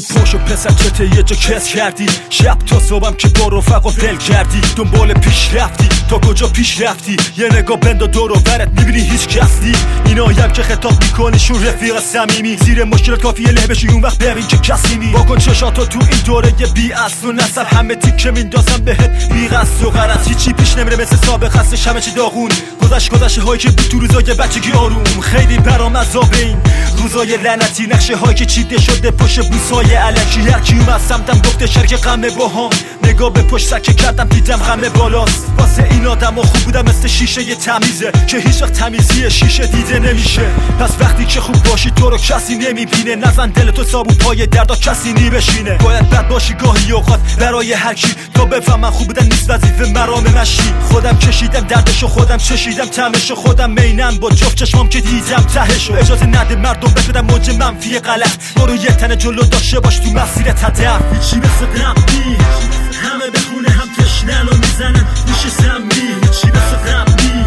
پاشو پسر چته یه جا کس کردی، شب تا صبحم که با رفقا دل کردی، دنبال پیش رفتی تا کجا پیش رفتی، یه نگاه بندا دور و برت میبینی هیچ کس نی. اینایم که خطاب میکنی شون رفیق صمیمی، زیر مشکلات کافیه له بشی اون وقت ببین که کسی نی. واکن چشاتو تو این دوره بی اصل و نسب، همه تیکه میندازم بهت بی قصد و غرض، هیچی پیش نمیره مثل سابق، هستش همه چی داغون، گذشته هایی که بود تو روزای بچگی آروم. خیلی برام عذاب این روزای لعنتی، نقشه هایی که چیده شده پشت بوسای الکی، هر کی اومد سمتم گفته شرک غمه باهام، نگاه به پشت سکه کردم دیدم غمه بالاست. واسه این آدم خوب بودم مثل شیشه یه تمیزه که هیچ وقت تمیزی شیشه دیده نمیشه. پس وقتی که خوب باشی تو رو کسی نمیبینه، نزن دل تو صابون پای دردا کسی نمیبشینه. باید بد باشی گاهی اوقات برای هر کی تا بفهمم خوب بودن نیست وظیفه مرام مشی. خودم کشیدم دردشو، خودم چشیدم طعمشو، خودم مینم با جفت چشمام که دیدم تهشو. اجازه نده مردم بشدن موج منفی غلط، برو یه تن جلو داشته باش تو مسیرت هدف. هیچی مثل قبلی، همه به خونه هم تشنن و میزنن میشه سمی. هیچی مثل قبلی،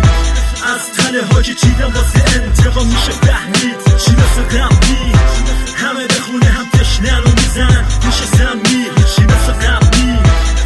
از تله ها که چیدم واسه انتقام میشه فهمید. هیچی مثل قبلی، همه به خونه هم تشنن و میزنن میشه سمی. هیچی مثل قبلی،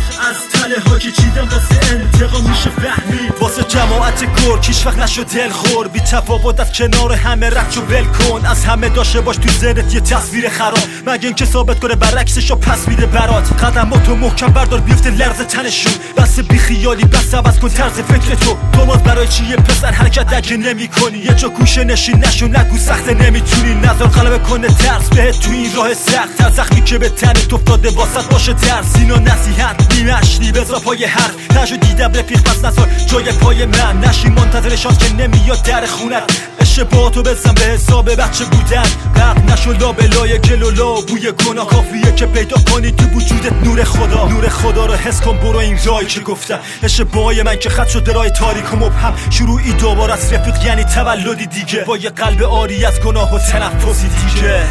از تله ها که چیدم واسه انتقام میشه فهمید. واسه جماعت گرگ هیچ وقت نشو دلخور، بی تفاوت از کنار همه رد شو ول کن، از همه داشته باش تو ذهنت یه تصویر خراب، مگه اینکه ثابت کنه برعکسشو پس میده برات. قدماتو محکم بردار بیفته لرز تنشون، بس بی خیالی بس عوض کن طرز فکر تو باز برای چی یه پسر حرکت اگه نمی کنی، یه جا گوشه نشین نشو نگو سخته نمیتونی، نظر غلبه کنه ترس بهت تو این راه سخت، تر زخمی که به تنت افتاده واسط باشه ترس. اینا نصیحت نیمشنی بذار پای حرف، تاشو دیدم رفیق پس نسار جای پای من، نشی منتظر شانس که نمیاد در خونت، اشتباهاتو بزن به حساب بچه بودن، غرق نشو لابلای گلولا بوی گناه، کافیه که پیدا کنی تو وجودت نور خدا. نور خدا رو حس کن، برو این راهی که گفتم، اشتباهی من که خط شده راه تاریک و مبهم، شروعی دوباره از رفیق یعنی تولدی دیگه، با یه قلب آری از گناه و تنفسی دیگه.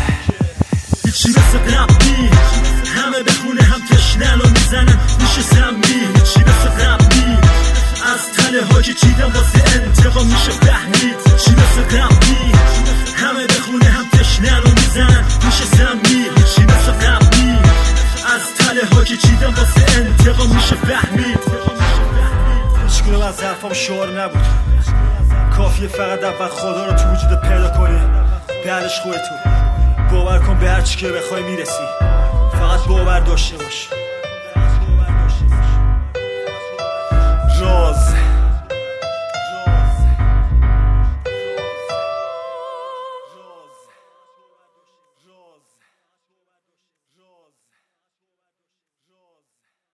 هیچی مثل قبلی، همه به خونه هم تشنن و میزنن میشه سمی. هیچی مثل قبلی، از تله ها که چیدم واسه انتقام میشه فهمید. هیچی مثل قبلی، همه به خونه هم تشنن و میزنن میشه سمی. هیچی مثل قبلی، از تله ها که چیدم واسه انتقام میشه فهمید. هیچ کنم از حرفام شعار نبود، کافیه فقط اول خدا رو تو وجودت پیدا کنی، بعدش خودتو باور کن به هر چی که بخوای میرسی، فقط باور داشته باش.